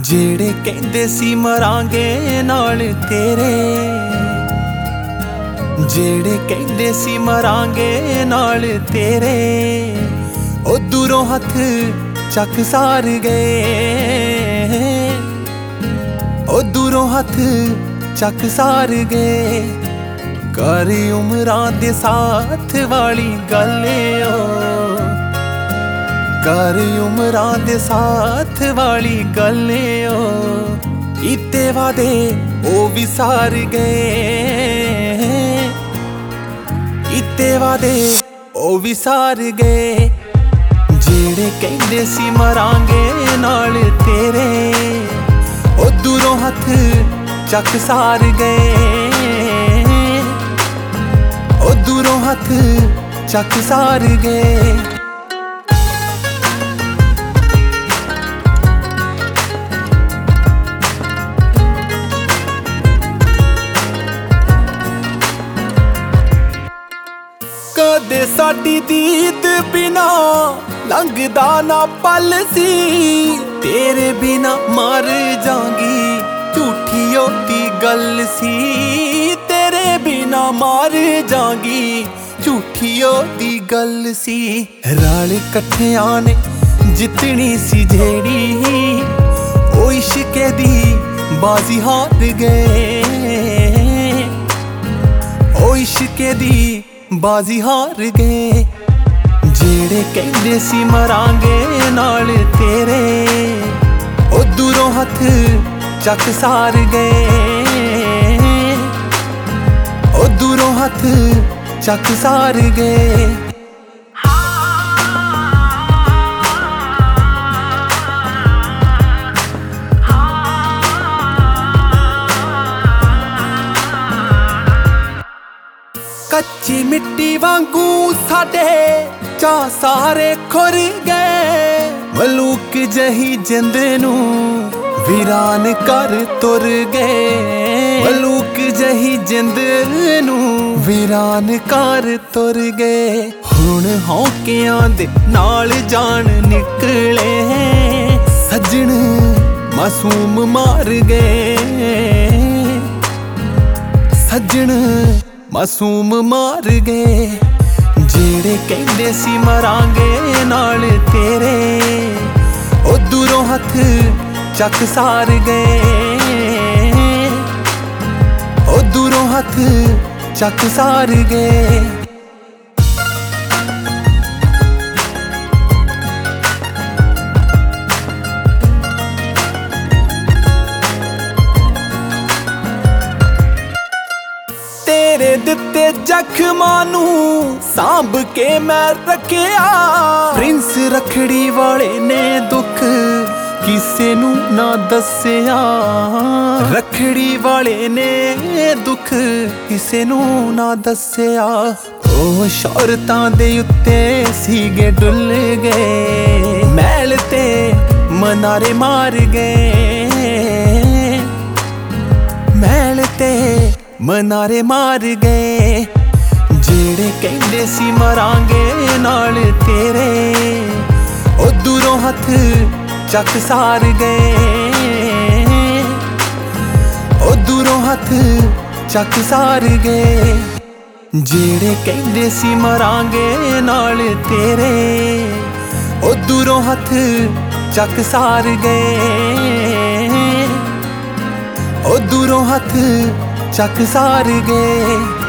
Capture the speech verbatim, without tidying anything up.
ਜਿਹੜੇ ਕਹਿੰਦੇ ਸੀ ਮਰਾਂਗੇ ਨਾਲ ਤੇਰੇ, ਜਿਹੜੇ ਕਹਿੰਦੇ ਸੀ ਮਰਾਂਗੇ ਨਾਲ ਤੇਰੇ, ਉਹ ਦੂਰੋਂ ਹੱਥ ਚੱਕ ਸਾਰ ਗਏ, ਉਹ ਦੂਰੋਂ ਹੱਥ ਚੱਕ ਸਾਰ ਗਏ। ਕਰ ਉਮਰਾਂ ਦੇ ਸਾਥ ਵਾਲੀ ਗੱਲ ਓ, ਕਰ ਉਮਰਾਂ ਦੇ ਸਾਥ ਵਾਲੀ ਗੱਲ ਓ, ਕੀਤੇ ਵਾਦੇ ਉਹ ਵੀ ਸਾਰ ਗਏ, ਕੀਤੇ ਵਾਦੇ ਉਹ ਵੀ ਸਾਰ ਗਏ। ਜਿਹੜੇ ਕਹਿੰਦੇ ਸੀ ਮਰਾਂਗੇ ਨਾਲ ਤੇਰੇ, ਉਹ ਦੂਰੋਂ ਹੱਥ ਚੱਕ ਸਾਰ ਗਏ, ਉਹ ਦੂਰੋਂ ਹੱਥ ਚੱਕ ਸਾਰ ਗਏ। ਕਦੇ ਸਾਡੀ ਦੀਦ ਬਿਨਾ ਲੰਘਦਾ ਨਾ ਪਲ ਸੀ, ਤੇਰੇ ਬਿਨਾ ਮਰ ਜਾਗੀ ਝੂਠੀ ਉਹਦੀ ਗੱਲ ਸੀ, ਤੇਰੇ ਬਿਨਾ ਮਰ ਜਾਗੀ ਝੂਠੀ ਉਹਦੀ ਗੱਲ ਸੀ। ਰਲ ਇਕੱਠਿਆਂ ਨੇ ਜਿੱਤਣੀ ਸੀ ਜਿਹੜੀ, ਉਹ ਇਸ਼ਕੇ ਦੀ ਬਾਜ਼ੀ ਹਾਰ ਗਏ, ਉਹ ਇਸ਼ਕੇ ਦੀ ਬਾਜ਼ੀ ਹਾਰ ਗਏ। ਜਿਹੜੇ ਕਹਿੰਦੇ ਸੀ ਮਰਾਂਗੇ ਨਾਲ ਤੇਰੇ, ਉਹ ਦੂਰੋਂ ਹੱਥ ਚੱਕ ਸਾਰ ਗਏ, ਉਹ ਦੂਰੋਂ ਹੱਥ ਚੱਕ ਸਾਰ ਗਏ। ਕੱਚੀ ਮਿੱਟੀ ਵਾਂਗੂ ਸਾਡੇ ਚਾਅ ਸਾਰੇ ਖੁਰ ਗਏ, ਮਲੂਕ ਜਹੀ ਜਿੰਦ ਨੂੰ ਵੀਰਾਨ ਕਰ ਤੁਰ ਗਏ, ਮਲੂਕ ਜਹੀ ਜਿੰਦ ਨੂੰ ਵੀਰਾਨ ਕਰ ਤੁਰ ਗਏ। ਹੁਣ ਹੌਕਿਆਂ ਦੇ ਨਾਲ ਜਾਨ ਨਿਕਲੇ, ਸੱਜਣ ਮਾਸੂਮ ਮਾਰ ਗਏ, ਸੱਜਣ ਮਾਸੂਮ ਮਾਰ ਗਏ। ਜਿਹੜੇ ਕਹਿੰਦੇ ਸੀ ਮਰਾਂਗੇ ਨਾਲ ਤੇਰੇ, ਉਹ ਦੂਰੋਂ ਹੱਥ ਚੱਕ ਸਾਰ ਗਏ, ਉਹ ਦੂਰੋਂ ਹੱਥ ਚੱਕ ਸਾਰ ਗਏ। ਤੇਰੇ ਦਿੱਤੇ ਜ਼ਖਮਾਂ ਨੂੰ ਸਾਂਭ ਕੇ ਮੈਂ ਰੱਖਿਆ, ਪ੍ਰਿੰਸ ਰੱਖੜੀ ਵਾਲੇ ਨੇ ਦੁੱਖ ਕਿਸੇ ਨੂੰ ਨਾ ਦੱਸਿਆ, ਰੱਖੜੀ ਵਾਲੇ ਨੇ ਦੁੱਖ ਕਿਸੇ ਨੂੰ ਨਾ ਦੱਸਿਆ। ਉਹ ਸ਼ੌਹਰਤਾਂ ਦੇ ਉੱਤੇ ਸੀਗੇ ਡੁੱਲ ਗਏ, ਮਹਿਲ ਤੇ ਮਨਾਰੇ ਮਾਰ ਗਏ, ਮਹਿਲ ਤੇ ਮਨਾਰੇ ਮਾਰ ਗਏ। ਜਿਹੜੇ ਕਹਿੰਦੇ ਸੀ ਮਰਾਂਗੇ ਨਾਲ ਤੇਰੇ, ਉਹ ਦੂਰੋਂ ਹੱਥ ਚੱਕ ਸਾਰ ਗਏ, ਉਹ ਦੂਰੋਂ ਹੱਥ ਚੱਕ ਸਾਰ ਗਏ। ਜਿਹੜੇ ਕਹਿੰਦੇ ਸੀ ਮਰਾਂਗੇ ਨਾਲ ਤੇਰੇ, ਉਹ ਦੂਰੋਂ ਹੱਥ ਚੱਕ ਸਾਰ ਗਏ, ਉਹ ਦੂਰੋਂ ਹੱਥ ਚੱਕ ਸਾਰ ਗਏ।